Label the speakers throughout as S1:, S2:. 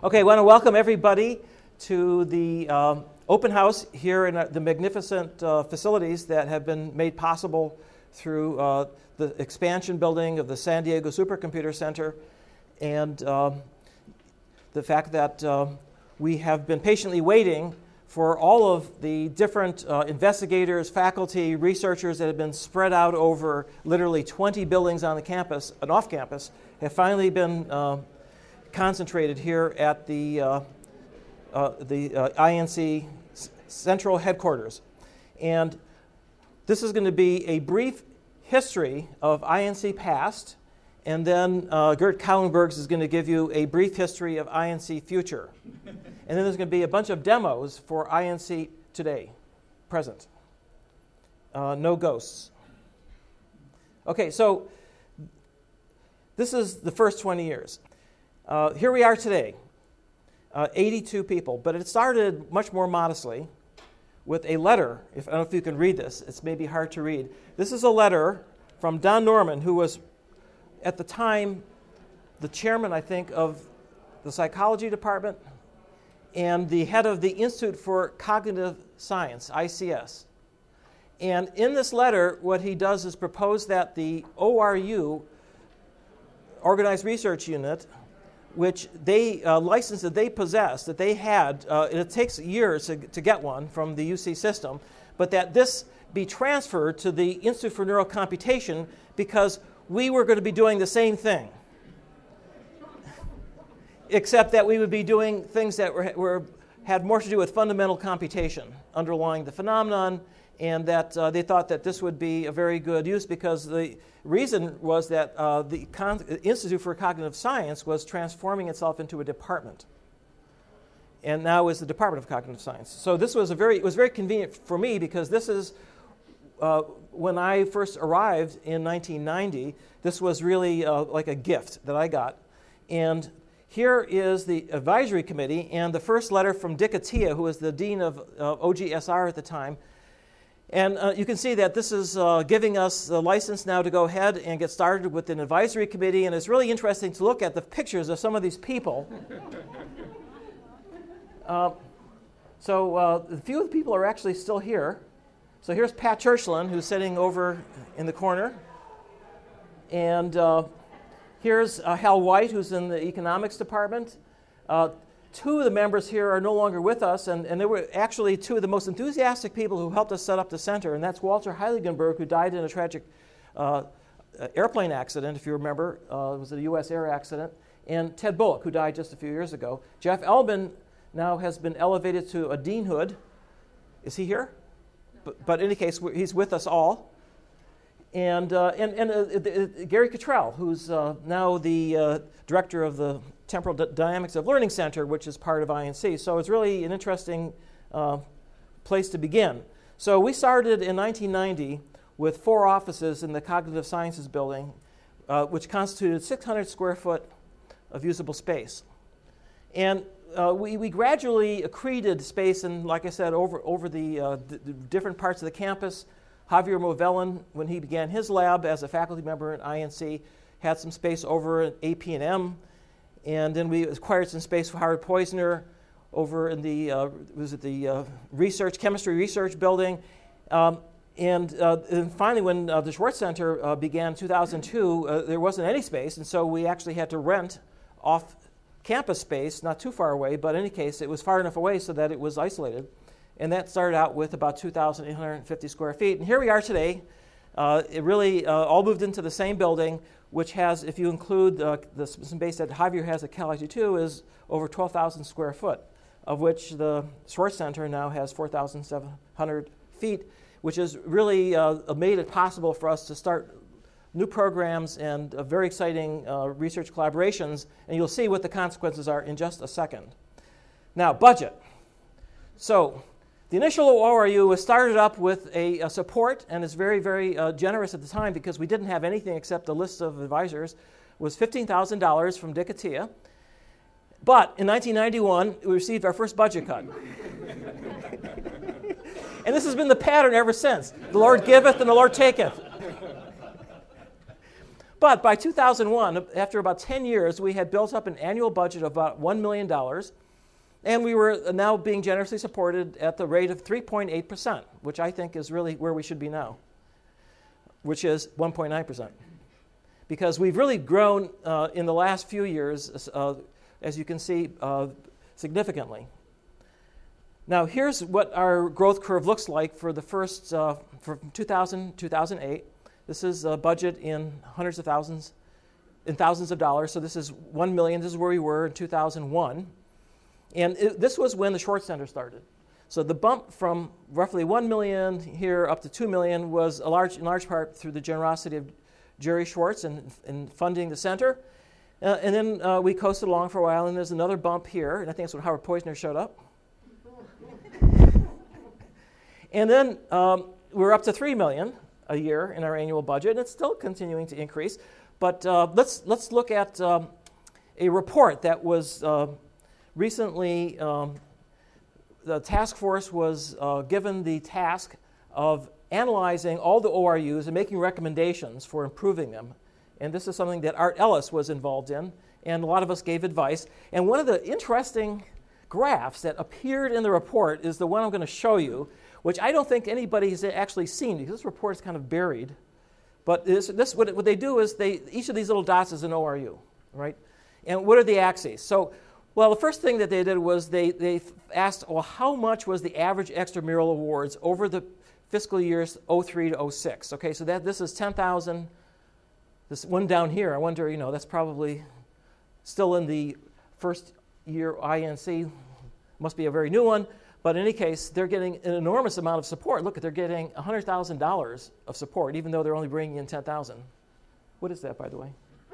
S1: Okay, I want to welcome everybody to the open house here in the magnificent facilities that have been made possible through the expansion building of the San Diego Supercomputer Center and the fact that we have been patiently waiting for all of the different investigators, faculty, researchers that have been spread out over literally 20 buildings on the campus and off campus have finally been concentrated here at the INC central headquarters. And this is going to be a brief history of INC past, and then Gert Kauenbergs is going to give you a brief history of INC future. And then there's going to be a bunch of demos for INC today, present. No ghosts. Okay, so this is the first 20 years. Here we are today, 82 people, but it started much more modestly with a letter. I don't know if you can read this. It's maybe hard to read. This is a letter from Don Norman, who was at the time the chairman, I think, of the psychology department and the head of the Institute for Cognitive Science, ICS. And in this letter, what he does is propose that the ORU, Organized Research Unit, which they license that they possess, that they had, and it takes years to get one from the UC system, but that this be transferred to the Institute for Neurocomputation because we were going to be doing the same thing, except that we would be doing things that had more to do with fundamental computation underlying the phenomenon, and that they thought that this would be a very good use because the reason was that the Institute for Cognitive Science was transforming itself into a department, and now is the Department of Cognitive Science. So this was it was very convenient for me because this is when I first arrived in 1990. This was really like a gift that I got, and here is the advisory committee and the first letter from Dick Attia, who was the dean of OGSR at the time. And you can see that this is giving us the license now to go ahead and get started with an advisory committee, and it's really interesting to look at the pictures of some of these people. So a few of the people are actually still here. So here's Pat Churchland, who's sitting over in the corner. And here's Hal White, who's in the economics department. Two of the members here are no longer with us, and they were actually two of the most enthusiastic people who helped us set up the center, and that's Walter Heiligenberg, who died in a tragic airplane accident, if you remember. It was a U.S. air accident, and Ted Bullock, who died just a few years ago. Jeff Elman now has been elevated to a deanhood. Is he here? No. But in any case, he's with us all. And Gary Cottrell, who's now the director of the Temporal Dynamics of Learning Center, which is part of INC. So it's really an interesting place to begin. So we started in 1990 with 4 offices in the Cognitive Sciences building, which constituted 600 square foot of usable space. And we gradually accreted space, and like I said, over the different parts of the campus. Javier Movellin, when he began his lab as a faculty member at INC, had some space over at AP&M. And then we acquired some space for Howard Poizner over in the chemistry research building. And finally, when the Schwartz Center began in 2002, there wasn't any space, and so we actually had to rent off-campus space, not too far away, but in any case, it was far enough away so that it was isolated. And that started out with about 2,850 square feet. And here we are today. It really all moved into the same building, which has, if you include the space that Javier has at Cal IT2, is over 12,000 square foot, of which the Schwartz Center now has 4,700 feet, which has really made it possible for us to start new programs and very exciting research collaborations. And you'll see what the consequences are in just a second. Now, budget. So the initial ORU was started up with a support, and it's very, very generous at the time because we didn't have anything except a list of advisors, was $15,000 from Dick Attia. But in 1991, we received our first budget cut. And this has been the pattern ever since. The Lord giveth and the Lord taketh. But by 2001, after about 10 years, we had built up an annual budget of about $1 million, and we were now being generously supported at the rate of 3.8%, which I think is really where we should be now, which is 1.9%. Because we've really grown in the last few years, as you can see, significantly. Now, here's what our growth curve looks like for the first, from 2000 2008. This is a budget in hundreds of thousands, in thousands of dollars. So this is 1 million. This is where we were in 2001. And this was when the Schwartz Center started. So the bump from roughly 1 million here up to 2 million was in large part through the generosity of Jerry Schwartz in funding the center. And then we coasted along for a while, and there's another bump here, and I think that's when Howard Poizner showed up. And then we're up to 3 million a year in our annual budget, and it's still continuing to increase. But let's look at a report that was recently, the task force was given the task of analyzing all the ORUs and making recommendations for improving them. And this is something that Art Ellis was involved in, and a lot of us gave advice. And one of the interesting graphs that appeared in the report is the one I'm going to show you, which I don't think anybody has actually seen because this report is kind of buried. But what they do is each of these little dots is an ORU, right? And what are the axes? So, well, the first thing that they did was they asked, well, how much was the average extramural awards over the fiscal years 03 to 06? Okay, so this is 10,000. This one down here, I wonder, that's probably still in the first year INC. Must be a very new one. But in any case, they're getting an enormous amount of support. Look, they're getting $100,000 of support, even though they're only bringing in 10,000. What is that, by the way?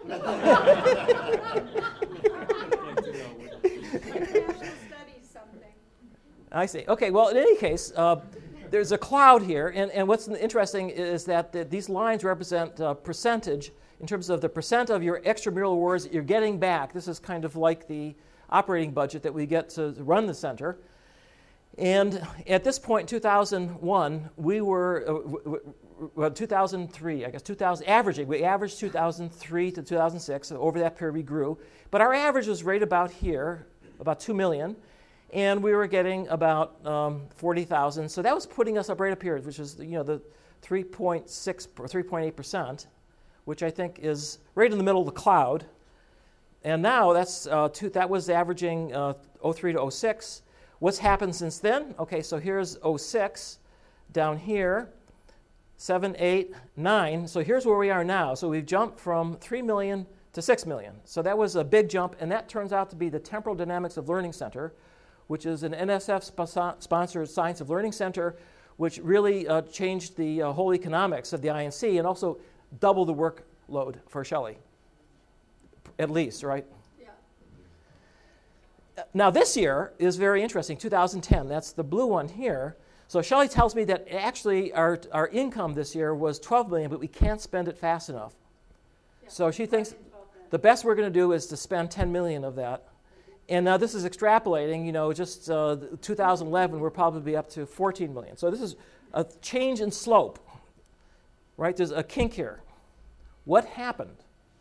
S1: I see. Okay, well, in any case, there's a cloud here, and what's interesting is that these lines represent percentage in terms of the percent of your extramural awards that you're getting back. This is kind of like the operating budget that we get to run the center. And at this point, in 2001, we were, 2003, I guess, averaging. We averaged 2003 to 2006. So over that period, we grew. But our average was right about here, about 2 million. And we were getting about 40,000. So that was putting us up right up here, which is the 3.6 or 3.8%, which I think is right in the middle of the cloud. And now that was averaging 03 to 06. What's happened since then? Okay, so here's 06 down here, 7, 8, 9. So here's where we are now. So we've jumped from 3 million to 6 million. So that was a big jump, and that turns out to be the Temporal Dynamics of Learning Center, which is an NSF-sponsored science of learning center, which really changed the whole economics of the INC and also doubled the workload for Shelley, at least, right? Now, this year is very interesting, 2010. That's the blue one here. So Shelley tells me that actually our income this year was 12 million, but we can't spend it fast enough. Yeah, so she thinks the best we're going to do is to spend 10 million of that. And now this is extrapolating, just 2011, we're probably up to 14 million. So this is a change in slope, right? There's a kink here. What happened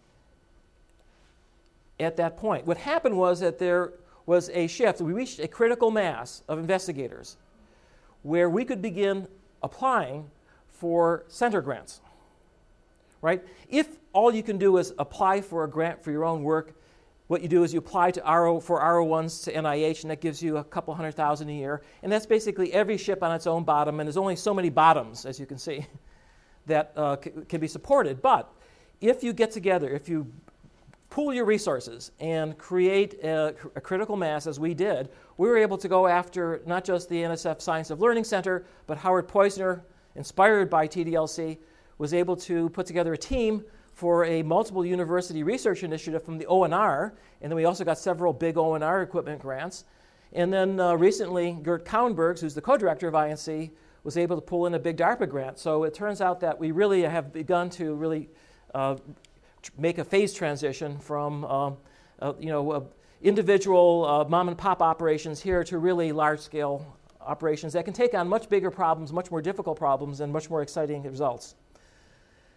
S1: at that point? What happened was that there was a shift. We reached a critical mass of investigators where we could begin applying for center grants, right? If all you can do is apply for a grant for your own work, what you do is you apply for R01s to NIH, and that gives you a couple $100,000 a year. And that's basically every ship on its own bottom, and there's only so many bottoms, as you can see, that can be supported. But if you get together, if you pool your resources and create a critical mass, as we did, we were able to go after not just the NSF Science of Learning Center, but Howard Poizner, inspired by TDLC, was able to put together a team for a multiple university research initiative from the ONR, and then we also got several big ONR equipment grants. And then recently, Gert Kauenbergs, who's the co-director of INC, was able to pull in a big DARPA grant. So it turns out that we really have begun to really make a phase transition from individual mom and pop operations here to really large-scale operations that can take on much bigger problems, much more difficult problems, and much more exciting results.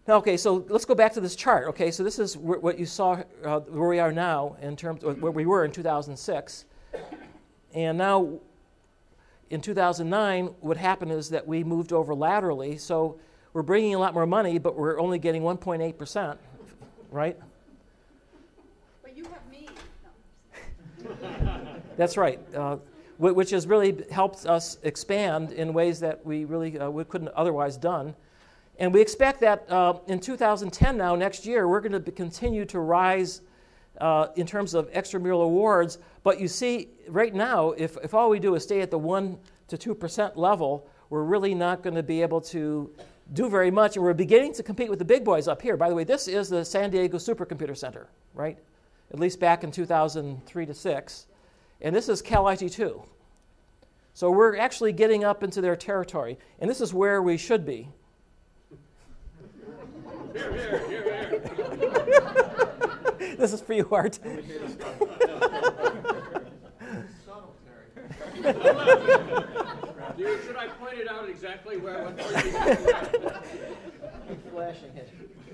S1: Okay, so let's go back to this chart. Okay, so this is what you saw where we are now in terms of where we were in 2006. And now in 2009, what happened is that we moved over laterally. So we're bringing in a lot more money, but we're only getting 1.8%, right?
S2: But you have me. No.
S1: That's right, which has really helped us expand in ways that we really we couldn't otherwise done. And we expect that in 2010 now, next year, we're going to continue to rise in terms of extramural awards. But you see, right now, if all we do is stay at the 1 to 2% level, we're really not going to be able to do very much. And we're beginning to compete with the big boys up here. By the way, this is the San Diego Supercomputer Center, right? At least back in 2003 to 6. And this is Cal IT2. So we're actually getting up into their territory. And this is where we should be.
S3: Here.
S1: This is for you, Art.
S3: Should I point it out exactly where I went?
S1: Flashing it.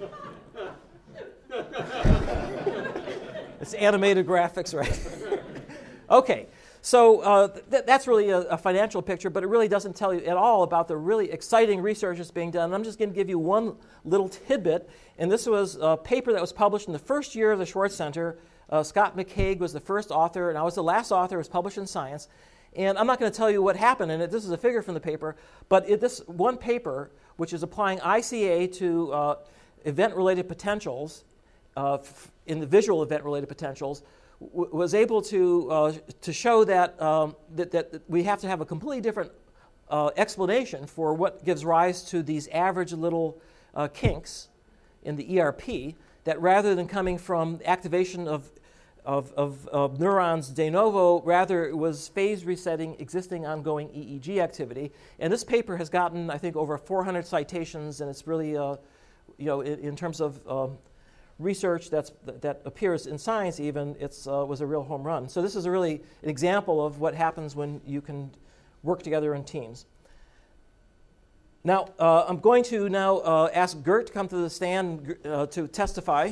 S1: It's animated graphics, right? Okay. So that's really a financial picture, but it really doesn't tell you at all about the really exciting research that's being done. And I'm just going to give you one little tidbit, and this was a paper that was published in the first year of the Schwartz Center. Scott McCaig was the first author, and I was the last author. It was published in Science. And I'm not going to tell you what happened in it. This is a figure from the paper, but this one paper, which is applying ICA to event-related potentials, in the visual event-related potentials, was able to show that, that we have to have a completely different explanation for what gives rise to these average little kinks in the ERP, that rather than coming from activation of neurons de novo, rather it was phase resetting existing ongoing EEG activity. And this paper has gotten, I think, over 400 citations, and it's really, in terms of research that appears in Science even, was a real home run. So this is really an example of what happens when you can work together in teams. Now, I'm going to now ask Gert to come to the stand to testify.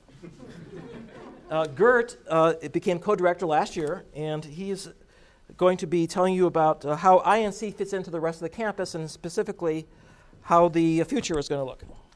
S1: Gert became co-director last year, and he's going to be telling you about how INC fits into the rest of the campus, and specifically how the future is going to look.